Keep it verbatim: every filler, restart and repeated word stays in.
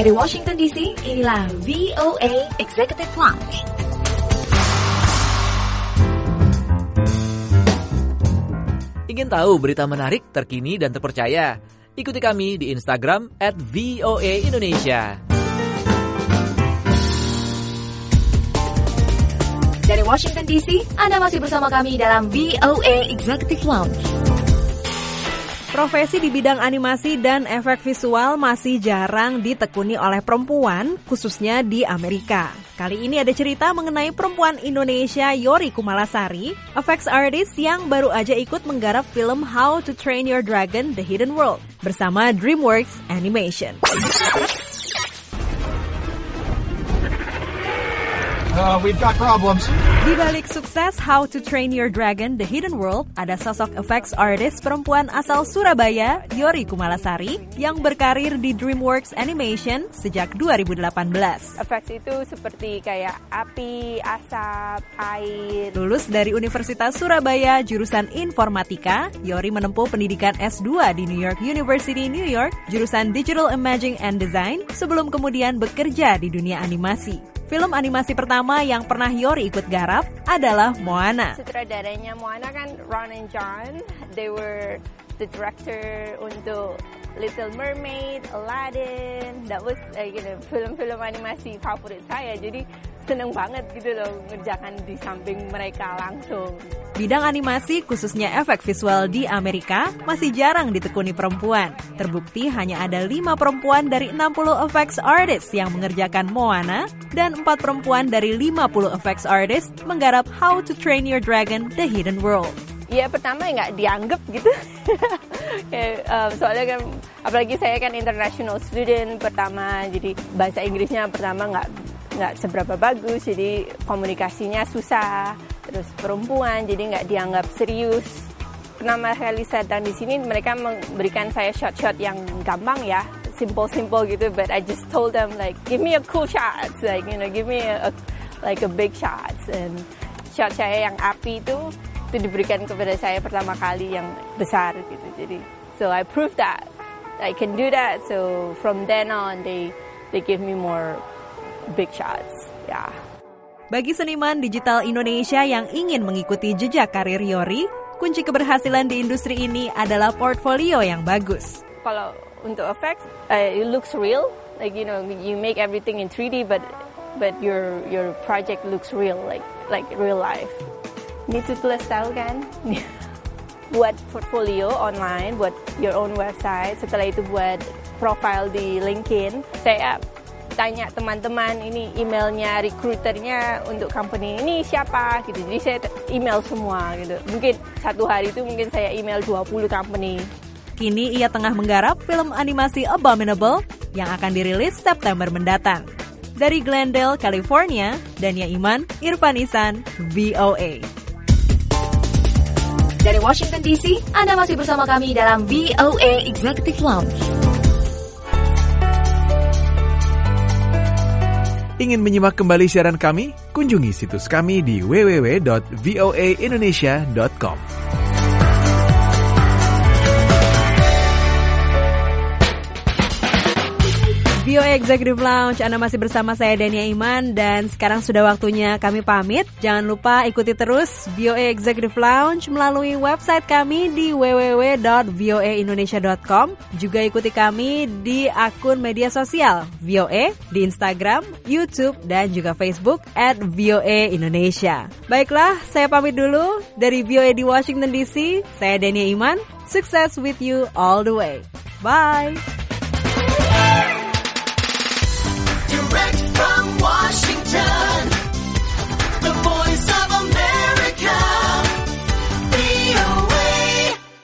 Dari Washington D C, inilah V O A Executive Lounge. Ingin tahu berita menarik, terkini, dan terpercaya? Ikuti kami di Instagram at V O A Indonesia. Dari Washington D C, Anda masih bersama kami dalam V O A Executive Lounge. Profesi di bidang animasi dan efek visual masih jarang ditekuni oleh perempuan, khususnya di Amerika. Kali ini ada cerita mengenai perempuan Indonesia Yori Kumalasari, effects artist yang baru aja ikut menggarap film How to Train Your Dragon: The Hidden World bersama DreamWorks Animation. Uh, we've got problems. Di balik sukses How to Train Your Dragon: The Hidden World, ada sosok effects artist perempuan asal Surabaya, Yori Kumalasari, yang berkarir di DreamWorks Animation sejak dua ribu delapan belas. Effects itu seperti kayak api, asap, air. Lulus dari Universitas Surabaya jurusan Informatika, Yori menempuh pendidikan S dua di New York University, New York, jurusan Digital Imaging and Design, sebelum kemudian bekerja di dunia animasi. Film animasi pertama yang pernah Yori ikut garap adalah Moana. Sutradaranya Moana kan Ron and John. They were the director untuk Little Mermaid, Aladdin. That was like, you know, film-film animasi favorit saya. Jadi seneng banget gitu loh ngerjakan di samping mereka langsung. Bidang animasi khususnya efek visual di Amerika masih jarang ditekuni perempuan. Terbukti hanya ada lima perempuan dari enam puluh effects artist yang mengerjakan Moana dan empat perempuan dari lima puluh effects artist menggarap How to Train Your Dragon: The Hidden World. Ya pertama nggak dianggap gitu, ya, uh, soalnya kan apalagi saya kan international student pertama, jadi bahasa Inggrisnya pertama nggak nggak seberapa bagus, jadi komunikasinya susah. Terus perempuan, jadi nggak dianggap serius. Pertama kali saya datang di sini, mereka memberikan saya shot-shot yang gampang ya, simple-simple gitu. But I just told them like, give me a cool shot, like you know, give me a, a like a big shot. And shot saya yang api itu itu diberikan kepada saya pertama kali yang besar gitu. Jadi, so I proved that I can do that. So from then on, they they give me more big shots. Ya. Yeah. Bagi seniman digital Indonesia yang ingin mengikuti jejak karir Yori, kunci keberhasilan di industri ini adalah portfolio yang bagus. Kalau untuk effects, uh, it looks real. Like you know, you make everything in three D, but but your your project looks real, like like real life. Need to plus tahu kan? Buat portfolio online, buat your own website. Setelah itu buat profile di LinkedIn. Saya tanya teman-teman, ini emailnya recruiternya untuk company ini siapa gitu. Jadi saya email semua gitu. Mungkin satu hari itu mungkin saya email dua puluh company. Kini ia tengah menggarap film animasi Abominable yang akan dirilis September mendatang. Dari Glendale, California, Dania Iman, Irfan Isan, V O A. Dari Washington D C, Anda masih bersama kami dalam V O A Executive Lounge. Ingin menyimak kembali siaran kami? Kunjungi situs kami di w w w dot v o a indonesia dot com. V O A Executive Lounge, Anda masih bersama saya Dania Iman, dan sekarang sudah waktunya kami pamit. Jangan lupa ikuti terus V O A Executive Lounge melalui website kami di w w w dot v o a indonesia dot com. Juga ikuti kami di akun media sosial V O A di Instagram, YouTube, dan juga Facebook at V O A Indonesia. Baiklah, saya pamit dulu dari V O A di Washington D C. Saya Dania Iman. Success with you all the way. Bye!